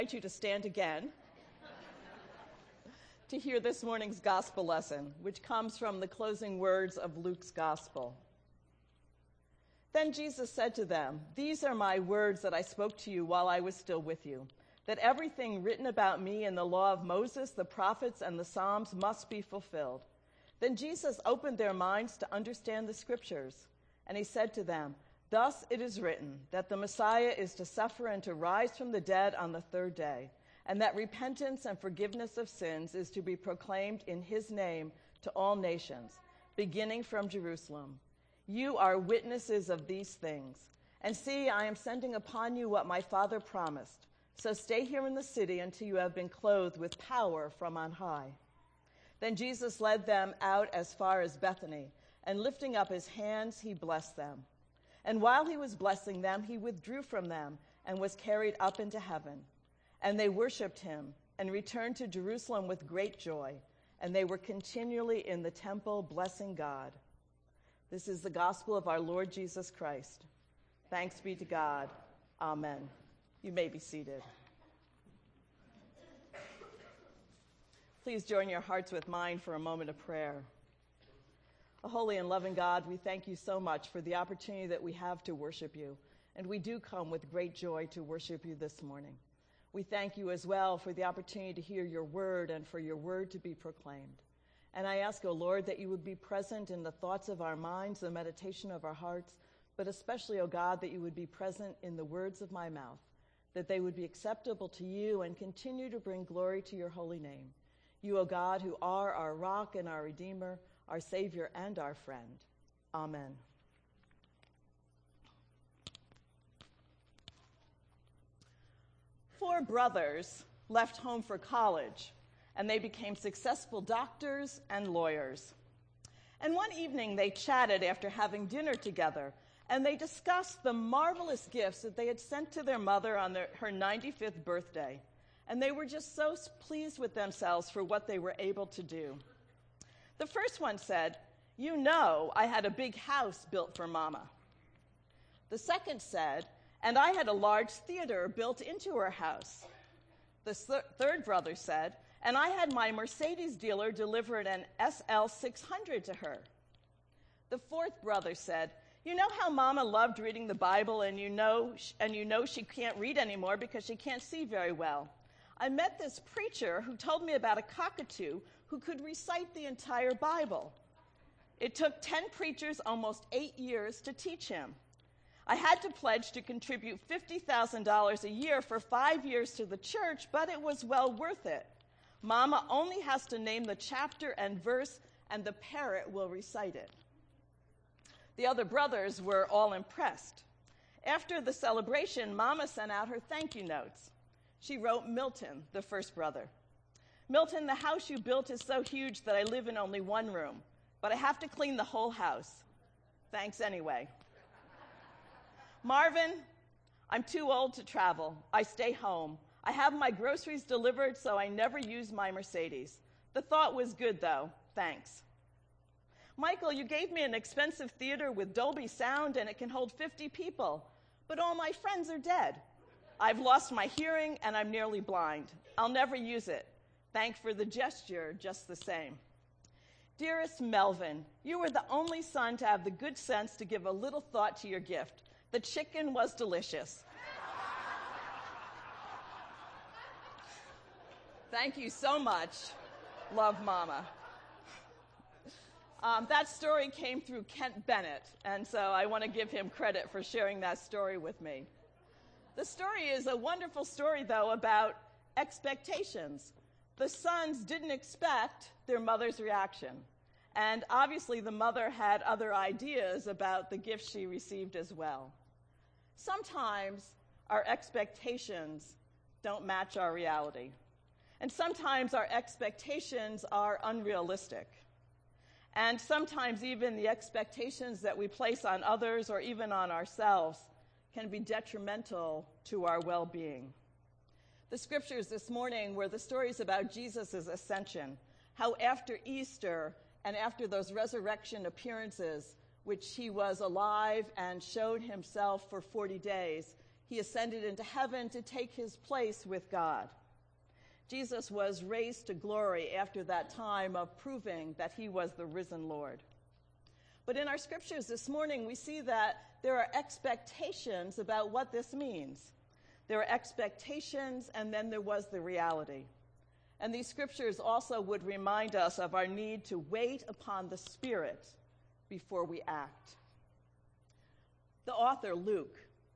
invite you to stand again to hear this morning's gospel lesson, which comes from the closing words of Luke's gospel. Then Jesus said to them, "These are my words that I spoke to you while I was still with you, that everything written about me in the law of Moses, the prophets, and the Psalms must be fulfilled." Then Jesus opened their minds to understand the scriptures, and he said to them, "Thus it is written, that the Messiah is to suffer and to rise from the dead on the third day, and that repentance and forgiveness of sins is to be proclaimed in his name to all nations, beginning from Jerusalem. You are witnesses of these things. And see, I am sending upon you what my Father promised. So stay here in the city until you have been clothed with power from on high." Then Jesus led them out as far as Bethany, and lifting up his hands, he blessed them. And while he was blessing them, he withdrew from them and was carried up into heaven. And they worshipped him and returned to Jerusalem with great joy. And they were continually in the temple blessing God. This is the gospel of our Lord Jesus Christ. Thanks be to God. Amen. You may be seated. Please join your hearts with mine for a moment of prayer. A holy and loving God, we thank you so much for the opportunity that we have to worship you, and we do come with great joy to worship you this morning. We thank you as well for the opportunity to hear your word and for your word to be proclaimed. And I ask, O Lord, that you would be present in the thoughts of our minds, the meditation of our hearts, but especially, O God, that you would be present in the words of my mouth, that they would be acceptable to you and continue to bring glory to your holy name. You, O God, who are our rock and our redeemer, our Savior and our friend. Amen. Four brothers left home for college, and they became successful doctors and lawyers. And one evening they chatted after having dinner together, and they discussed the marvelous gifts that they had sent to their mother on her 95th birthday. And they were just so pleased with themselves for what they were able to do. The first one said, "You know, I had a big house built for Mama." The second said, "And I had a large theater built into her house." The third brother said, "And I had my Mercedes dealer deliver an SL 600 to her." The fourth brother said, "You know how Mama loved reading the Bible, and you know she can't read anymore because she can't see very well. I met this preacher who told me about a cockatoo who could recite the entire Bible. It took 10 preachers almost 8 years to teach him. I had to pledge to contribute $50,000 a year for 5 years to the church, but it was well worth it. Mama only has to name the chapter and verse, and the parrot will recite it." The other brothers were all impressed. After the celebration, Mama sent out her thank you notes. She wrote Milton, the first brother. "Milton, the house you built is so huge that I live in only one room, but I have to clean the whole house. Thanks anyway. Marvin, I'm too old to travel. I stay home. I have my groceries delivered, so I never use my Mercedes. The thought was good, though. Thanks. Michael, you gave me an expensive theater with Dolby sound, and it can hold 50 people, but all my friends are dead. I've lost my hearing, and I'm nearly blind. I'll never use it. Thanks for the gesture, just the same. Dearest Melvin, you were the only son to have the good sense to give a little thought to your gift. The chicken was delicious. Thank you so much. Love, Mama." That story came through Kent Bennett, and so I want to give him credit for sharing that story with me. The story is a wonderful story, though, about expectations. The sons didn't expect their mother's reaction, and obviously the mother had other ideas about the gifts she received as well. Sometimes our expectations don't match our reality, and sometimes our expectations are unrealistic. And sometimes even the expectations that we place on others or even on ourselves can be detrimental to our well-being. The scriptures this morning were the stories about Jesus' ascension, how after Easter and after those resurrection appearances, which he was alive and showed himself for 40 days, He ascended into heaven to take his place with God. Jesus was raised to glory after that time of proving that he was the risen Lord. But in our scriptures this morning, we see that there are expectations about what this means. There are expectations, and then there was the reality. And these scriptures also would remind us of our need to wait upon the Spirit before we act. The author, Luke,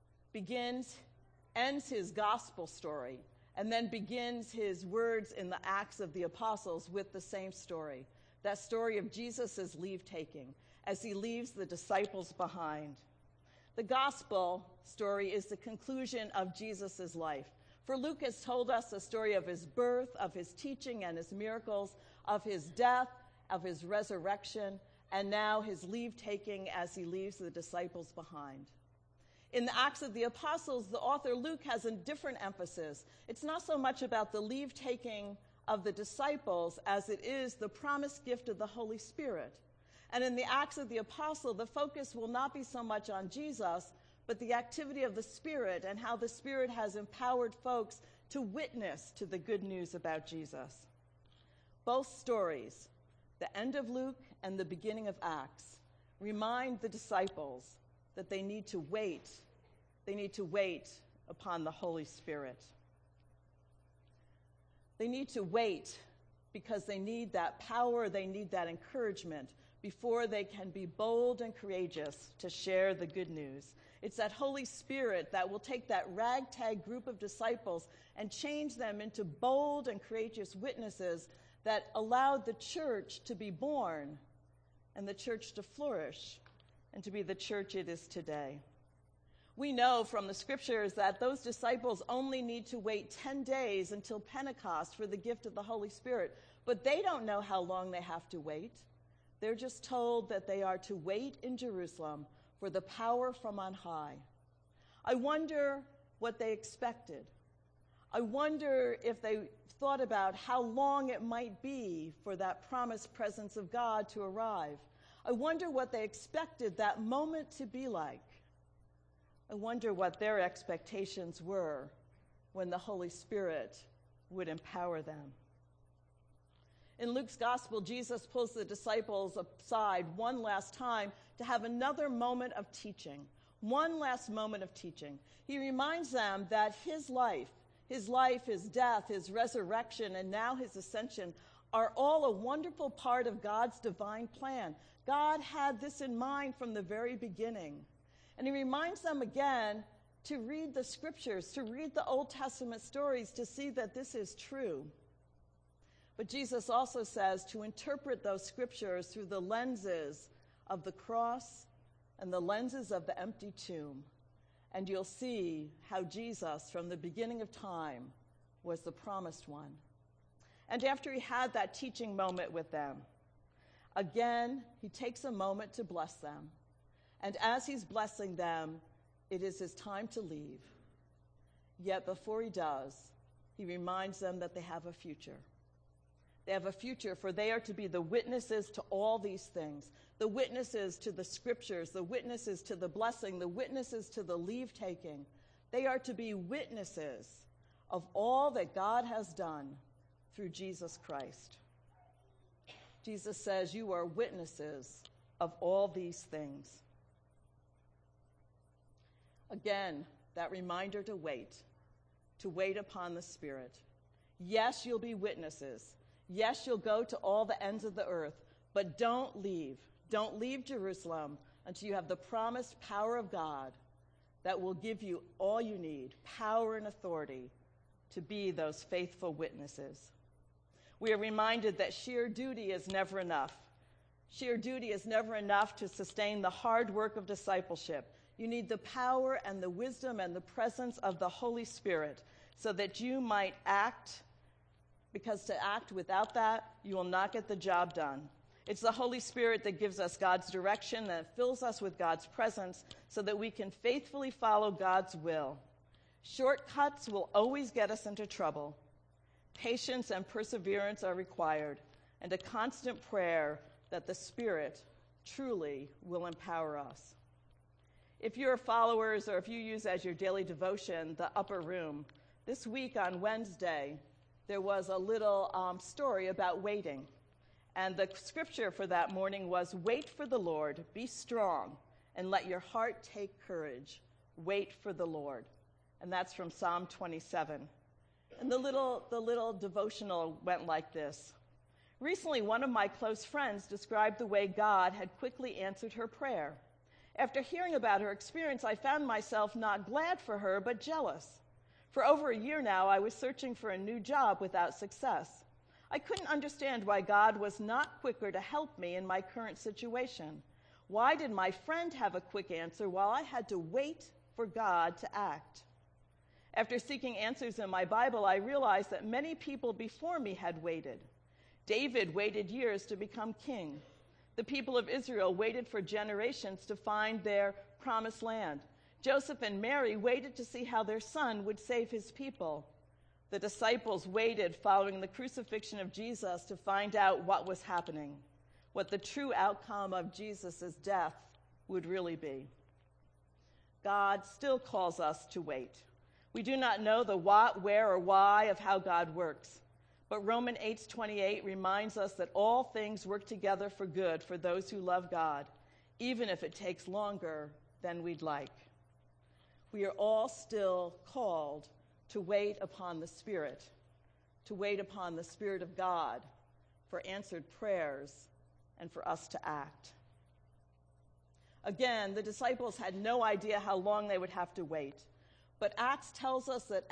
ends his gospel story, and then begins his words in the Acts of the Apostles with the same story, that story of Jesus' leave-taking as he leaves the disciples behind. The gospel story is the conclusion of Jesus' life. For Luke has told us the story of his birth, of his teaching and his miracles, of his death, of his resurrection, and now his leave-taking as he leaves the disciples behind. In the Acts of the Apostles, the author Luke has a different emphasis. It's not so much about the leave-taking of the disciples as it is the promised gift of the Holy Spirit. And in the Acts of the Apostle, the focus will not be so much on Jesus, but the activity of the Spirit and how the Spirit has empowered folks to witness to the good news about Jesus. Both stories, the end of Luke and the beginning of Acts, remind the disciples that they need to wait. They need to wait upon the Holy Spirit. They need to wait because they need that power, they need that encouragement before they can be bold and courageous to share the good news. It's that Holy Spirit that will take that ragtag group of disciples and change them into bold and courageous witnesses that allowed the church to be born and the church to flourish and to be the church it is today. We know from the scriptures that those disciples only need to wait 10 days until Pentecost for the gift of the Holy Spirit, but they don't know how long they have to wait. They're just told that they are to wait in Jerusalem for the power from on high. I wonder what they expected. I wonder if they thought about how long it might be for that promised presence of God to arrive. I wonder what they expected that moment to be like. I wonder what their expectations were when the Holy Spirit would empower them. In Luke's gospel, Jesus pulls the disciples aside one last time to have another moment of teaching, one last moment of teaching. He reminds them that his life, his death, his resurrection, and now his ascension are all a wonderful part of God's divine plan. God had this in mind from the very beginning. And he reminds them again to read the scriptures, to read the Old Testament stories to see that this is true. But Jesus also says to interpret those scriptures through the lenses of the cross and the lenses of the empty tomb. And you'll see how Jesus, from the beginning of time, was the promised one. And after he had that teaching moment with them, again, he takes a moment to bless them. And as he's blessing them, it is his time to leave. Yet before he does, he reminds them that they have a future. They have a future, for they are to be the witnesses to all these things, the witnesses to the scriptures, the witnesses to the blessing, the witnesses to the leave-taking. They are to be witnesses of all that God has done through Jesus Christ. Jesus says, you are witnesses of all these things. Again, that reminder to wait upon the Spirit. Yes, you'll be witnesses. Yes, you'll go to all the ends of the earth, but don't leave. Don't leave Jerusalem until you have the promised power of God that will give you all you need, power and authority to be those faithful witnesses. We are reminded that sheer duty is never enough. Sheer duty is never enough to sustain the hard work of discipleship. You need the power and the wisdom and the presence of the Holy Spirit so that you might act, because to act without that, you will not get the job done. It's the Holy Spirit that gives us God's direction, that fills us with God's presence so that we can faithfully follow God's will. Shortcuts will always get us into trouble. Patience and perseverance are required, and a constant prayer that the Spirit truly will empower us. If you're followers or if you use as your daily devotion the upper room, this week on Wednesday, there was a little story about waiting. And the scripture for that morning was, "Wait for the Lord, be strong, and let your heart take courage. Wait for the Lord." And that's from Psalm 27. And the little devotional went like this. Recently, one of my close friends described the way God had quickly answered her prayer. After hearing about her experience, I found myself not glad for her, but jealous. For over a year now, I was searching for a new job without success. I couldn't understand why God was not quicker to help me in my current situation. Why did my friend have a quick answer while I had to wait for God to act? After seeking answers in my Bible, I realized that many people before me had waited. David waited years to become king. The people of Israel waited for generations to find their promised land. Joseph and Mary waited to see how their son would save his people. The disciples waited following the crucifixion of Jesus to find out what was happening, what the true outcome of Jesus' death would really be. God still calls us to wait. We do not know the what, where, or why of how God works. But Romans 8:28 reminds us that all things work together for good for those who love God, even if it takes longer than we'd like. We are all still called to wait upon the Spirit, to wait upon the Spirit of God for answered prayers and for us to act. Again, the disciples had no idea how long they would have to wait. But Luke tells us that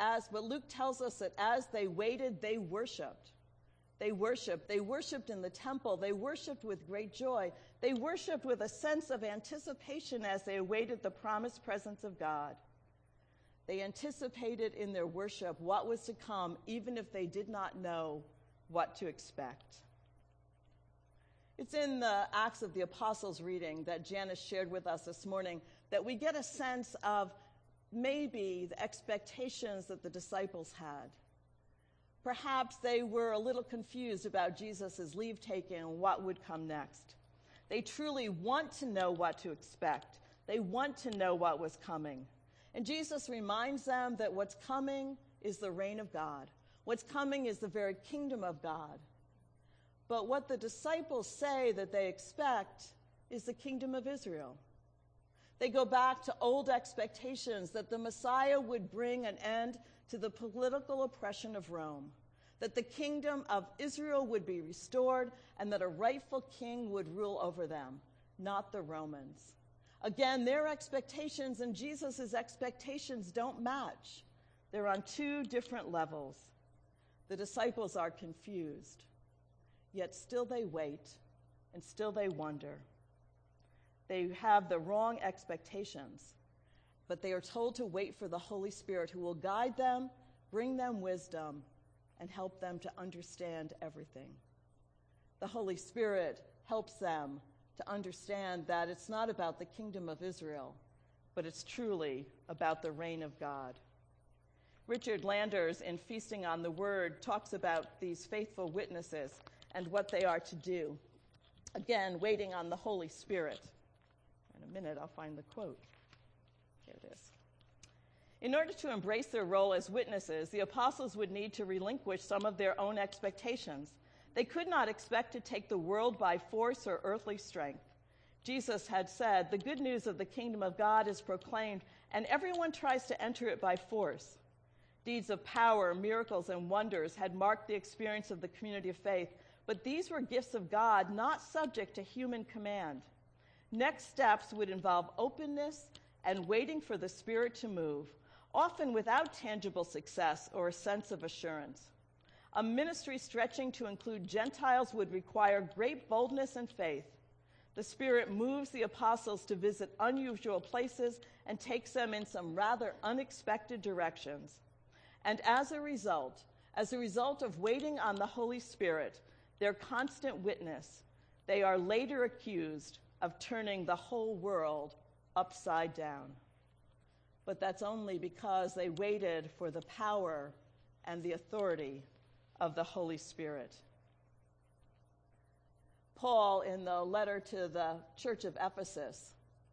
as they waited, they worshiped. They worshiped in the temple. They worshiped with great joy. They worshiped with a sense of anticipation as they awaited the promised presence of God. They anticipated in their worship what was to come, even if they did not know what to expect. It's in the Acts of the Apostles reading that Janice shared with us this morning that we get a sense of maybe the expectations that the disciples had. Perhaps they were a little confused about Jesus' leave taking and what would come next. They truly want to know what to expect. They want to know what was coming. And Jesus reminds them that what's coming is the reign of God. What's coming is the very kingdom of God. But what the disciples say that they expect is the kingdom of Israel. They go back to old expectations that the Messiah would bring an end to the political oppression of Rome, that the kingdom of Israel would be restored, and that a rightful king would rule over them, not the Romans. Again, their expectations and Jesus' expectations don't match. They're on two different levels. The disciples are confused, yet still they wait, and still they wonder. They have the wrong expectations, but they are told to wait for the Holy Spirit who will guide them, bring them wisdom, and help them to understand everything. The Holy Spirit helps them to understand that it's not about the kingdom of Israel, but it's truly about the reign of God. Richard Landers, in Feasting on the Word, talks about these faithful witnesses and what they are to do. Again, waiting on the Holy Spirit. In a minute, I'll find the quote. Here it is. In order to embrace their role as witnesses, the apostles would need to relinquish some of their own expectations. They could not expect to take the world by force or earthly strength. Jesus had said, "The good news of the kingdom of God is proclaimed, and everyone tries to enter it by force." Deeds of power, miracles, and wonders had marked the experience of the community of faith, but these were gifts of God, not subject to human command. Next steps would involve openness and waiting for the Spirit to move, often without tangible success or a sense of assurance. A ministry stretching to include Gentiles would require great boldness and faith. The Spirit moves the apostles to visit unusual places and takes them in some rather unexpected directions. And as a result of waiting on the Holy Spirit, their constant witness, they are later accused of turning the whole world upside down. But that's only because they waited for the power and the authority of the Holy Spirit. Paul, in the letter to the church of Ephesus,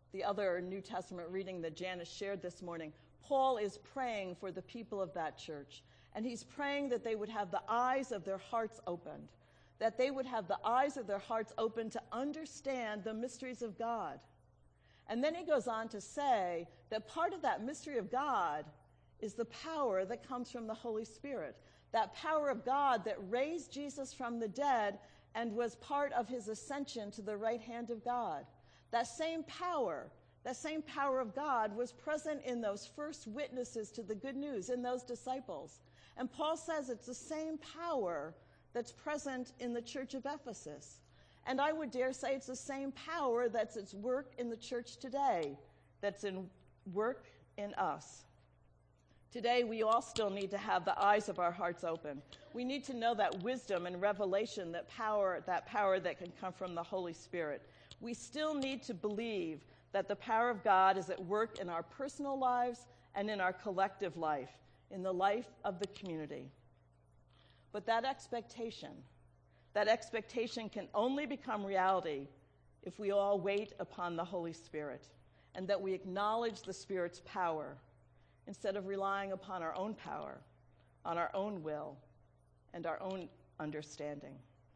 the other New Testament reading that Janice shared this morning, Paul is praying for the people of that church. And he's praying that they would have the eyes of their hearts opened, that they would have the eyes of their hearts open to understand the mysteries of God. And then he goes on to say that part of that mystery of God is the power that comes from the Holy Spirit, that power of God that raised Jesus from the dead and was part of his ascension to the right hand of God. That same power of God was present in those first witnesses to the good news, in those disciples. And Paul says it's the same power that's present in the church of Ephesus. And I would dare say it's the same power that's at work in the church today, that's in work in us. Today, we all still need to have the eyes of our hearts open. We need to know that wisdom and revelation, that power that can come from the Holy Spirit. We still need to believe that the power of God is at work in our personal lives and in our collective life, in the life of the community. But that expectation can only become reality if we all wait upon the Holy Spirit and that we acknowledge the Spirit's power instead of relying upon our own power, on our own will, and our own understanding.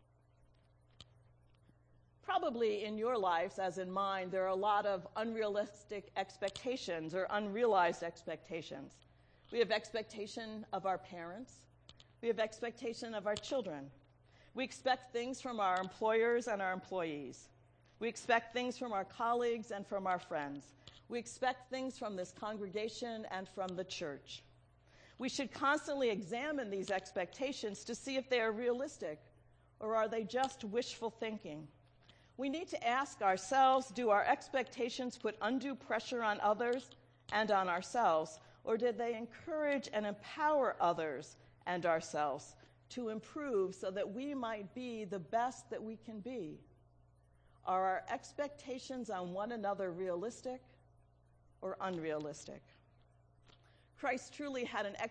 Probably in your lives, as in mine, there are a lot of unrealistic expectations or unrealized expectations. We have expectation of our parents. We have expectation of our children. We expect things from our employers and our employees. We expect things from our colleagues and from our friends. We expect things from this congregation and from the church. We should constantly examine these expectations to see if they are realistic or are they just wishful thinking. We need to ask ourselves, do our expectations put undue pressure on others and on ourselves, or did they encourage and empower others and ourselves to improve so that we might be the best that we can be? Are our expectations on one another realistic or unrealistic? Christ truly had an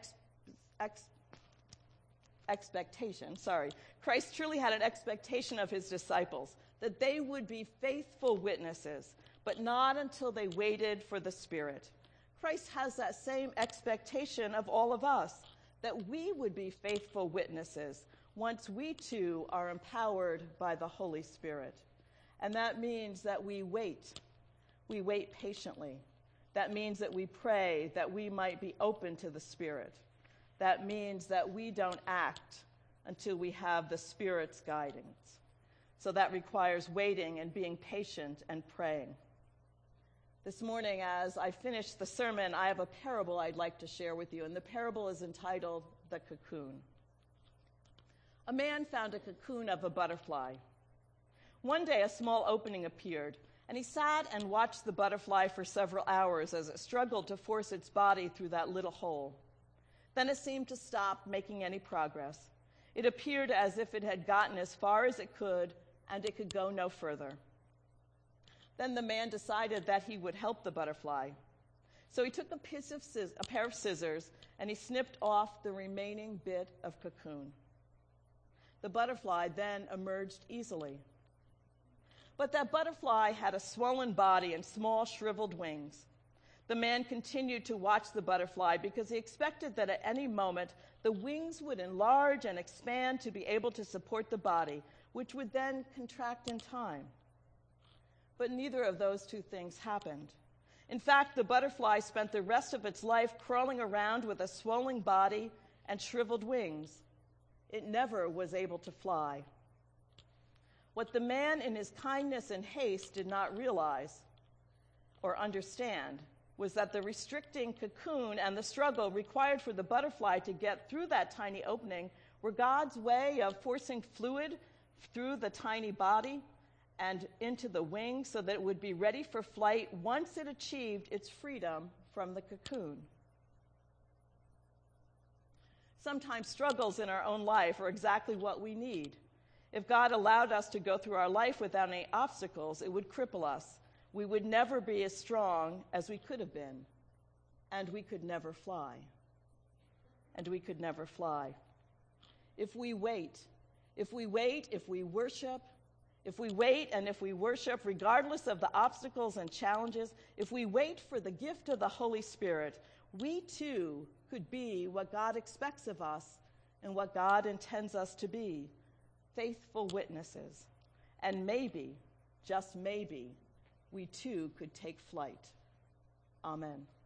expectation of his disciples that they would be faithful witnesses, but not until they waited for the Spirit. Christ has that same expectation of all of us, that we would be faithful witnesses once we too are empowered by the Holy Spirit. And that means that we wait. We wait patiently. That means that we pray that we might be open to the Spirit. That means that we don't act until we have the Spirit's guidance. So that requires waiting and being patient and praying. This morning, as I finish the sermon, I have a parable I'd like to share with you, and the parable is entitled The Cocoon. A man found a cocoon of a butterfly. One day, a small opening appeared, and he sat and watched the butterfly for several hours as it struggled to force its body through that little hole. Then it seemed to stop making any progress. It appeared as if it had gotten as far as it could, and it could go no further. Then the man decided that he would help the butterfly. So he took a pair of scissors, and he snipped off the remaining bit of cocoon. The butterfly then emerged easily. But that butterfly had a swollen body and small shriveled wings. The man continued to watch the butterfly because he expected that at any moment the wings would enlarge and expand to be able to support the body, which would then contract in time. But neither of those two things happened. In fact, the butterfly spent the rest of its life crawling around with a swollen body and shriveled wings. It never was able to fly. What the man in his kindness and haste did not realize or understand was that the restricting cocoon and the struggle required for the butterfly to get through that tiny opening were God's way of forcing fluid through the tiny body and into the wing so that it would be ready for flight once it achieved its freedom from the cocoon. Sometimes struggles in our own life are exactly what we need. If God allowed us to go through our life without any obstacles, it would cripple us. We would never be as strong as we could have been, and we could never fly. If we wait, if we worship, If we wait and if we worship, regardless of the obstacles and challenges, if we wait for the gift of the Holy Spirit, we too could be what God expects of us and what God intends us to be, faithful witnesses. And maybe, just maybe, we too could take flight. Amen.